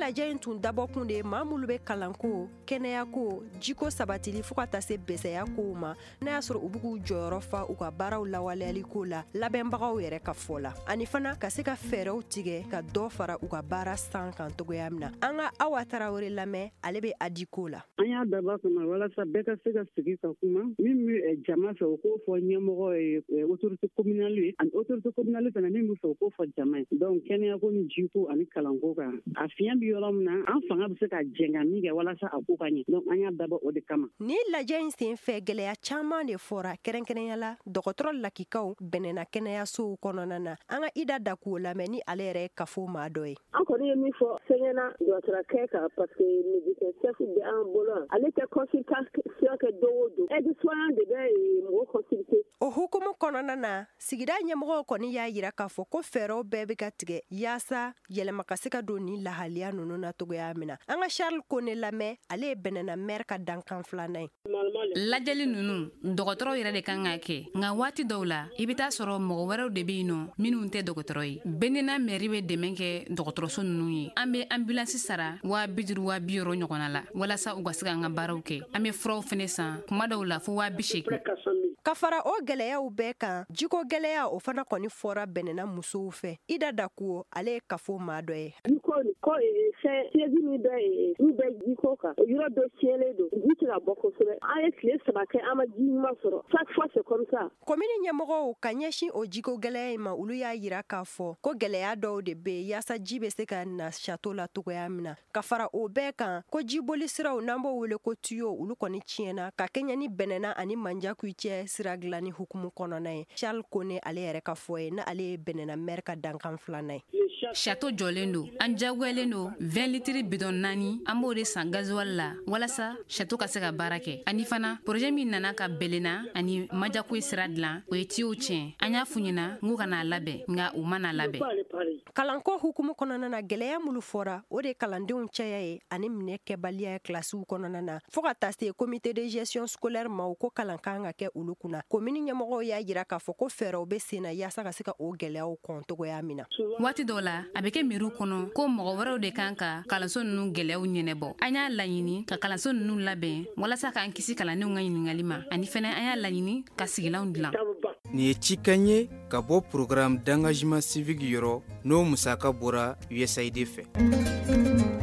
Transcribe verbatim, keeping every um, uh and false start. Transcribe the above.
lajɛ in tun dabɔkun de maa minnu bɛ kalanko kɛnɛyako jiko sabatili fɔɔ ka taa se besɛya kow ma n'a y'a sɔrɔ u b'u k'u jɔyɔrɔ fa u ka baaraw lawaleyaliko la labɛnbagaw yɛrɛ ka fɔ la ani fana ka se ka fɛɛrɛw tigɛ ka dɔ fara u ka baara san kan togoya min na an ka Awa Tarawele lamɛn ale bɛ a di ko la. An y'a dabɔ kama walasa bɛɛ ka se ka sigi ka kuma min bɛ jama fɛ o k'o fɔ ɲɛmɔgɔ ye autorité communale ye ani autorité communale fana min bɛ fɛ o k'o fɔ jama ye donc kɛnɛyako ni jiko ani kalanko kan a fiɲɛ bɛ yɔrɔ min na an fanga bɛ se ka jɛn ka min kɛ walasa a ko ka ɲɛ donc an y'a dabɔ o de kama. Ni lajɛ in sen fɛ gɛlɛya caman de fɔra kɛrɛnkɛrɛnya la dɔgɔtɔrɔ lakikaw bɛnɛna kɛnɛyasow kɔnɔna na an ka Ida Dakuo lamɛn ni ale yɛrɛ kafo maa dɔ ye. An kɔni ye min fɔ sɛgɛnna dɔgɔtɔrɔkɛ kan parce que médecin chef bɛ an bolo ale tɛ consultation kɛ don o don aide-soignant de bɛ mɔgɔ consulter. O hukumu kɔnɔna na sigida ɲɛmɔgɔw kɔni y'a yira k'a fɔ ko fɛɛrɛw bɛɛ bɛ ka tigɛ yaasa yɛlɛma ka se ka don ni lahaliya ninnu na togoya min na an ka Charles Kone lamɛn ale ye bɛnɛna maire ka dankan filanan ye. Lajɛli ninnu dɔgɔtɔrɔ yɛrɛ de kan k'a kɛ nka waati dɔw la i bɛ taa sɔrɔ mɔgɔ wɛrɛw de bɛ yen nɔ minnu tɛ dɔgɔtɔrɔ ye Benina mairie bɛ dɛmɛ kɛ dɔgɔtɔrɔso ninnu ye an bɛ ambulance sara waa bi duuru waa bi wɔɔrɔ ɲɔgɔnna la walasa u ka se k'an ka baaraw kɛ an bɛ furaw fɛnɛ san kuma dɔw la fo waa bi seegin. Ka fara o gɛlɛyaw bɛɛ kan jiko gɛlɛya o fana kɔni fɔra bɛnɛna musow fɛ Ida Dakuo ale ye kafo maa dɔ ye. Ko fɛn siège min bɛ min bɛ jiko kan o yɔrɔ dɔ tiɲɛlen don ji tɛ ka bɔ kosɛbɛ an ye tile saba kɛ an ma ji ɲuman sɔrɔ chaque fois c'est comme ça. Komini ɲɛmɔgɔw ka ɲɛsin o jiko gɛlɛya in ma olu y'a yira k'a fɔ ko gɛlɛya dɔw de bɛ yaasa ji bɛ se ka na château la togoya min na ka fara o bɛɛ kan ko jiboli siraw n'an b'o wele ko tuyau olu kɔni tiɲɛna ka kɛɲɛ ni bɛnɛna ani Manjakuy cɛ sira dilanni hukumu kɔnɔna ye. Charles Kone ale yɛrɛ ka fɔ ye na ale ye bɛnɛna maire ka dankan filanan ye. Château jɔlen don an jagoyalen don vingt litiri bidon naani an b'o de san gasoil la walasa château ka se ka baara kɛ ani fana projet min nana ka Bɛlɛna ani Manjakuy sira dilan o ye tuyau tiɲɛ an y'a f'u ɲɛna n k'u kana labɛn nka u mana labɛn. Kalanko hukumu kɔnɔna na gɛlɛya minnu fɔra o de kalandenw caya ye ani minɛ kɛbaliya ye kilasiw kɔnɔna na fɔɔ ka taa se comité de gestion scolaire ma ko kalan kan ka kɛ olu kunna komini ɲɛmɔgɔw y'a yira k'a fɔ ko fɛɛrɛw bɛ sen na yaasa ka se ka o gɛlɛyaw kɔn togoya min na. Waati dɔw la a bɛ kɛ mairie kɔnɔ ko mɔgɔ wɛrɛw de kan ka kalanso ninnu gɛlɛyaw ɲɛnɛbɔ an y'a laɲini ka kalanso ninnu labɛn walasa k'an kisi kalandenw ka ɲininkali ma ani fɛnɛ an y'a laɲini ka sigilanw dilan. Nin ye cikan ye ka bɔ programme d'engagement civique yɔrɔ n'o musaka bɔra U S A I D fɛ.